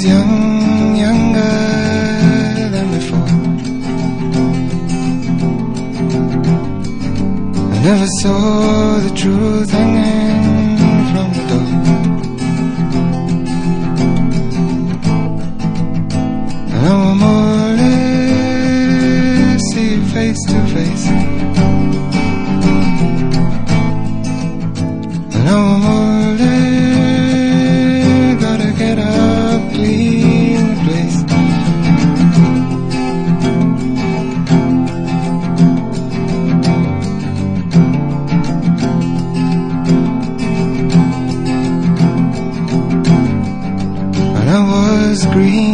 young, younger than before. I never saw the truth hanging from the door. And now I'm more to see you face to face. And now I'm more to gotta get up, clean the place. And I was green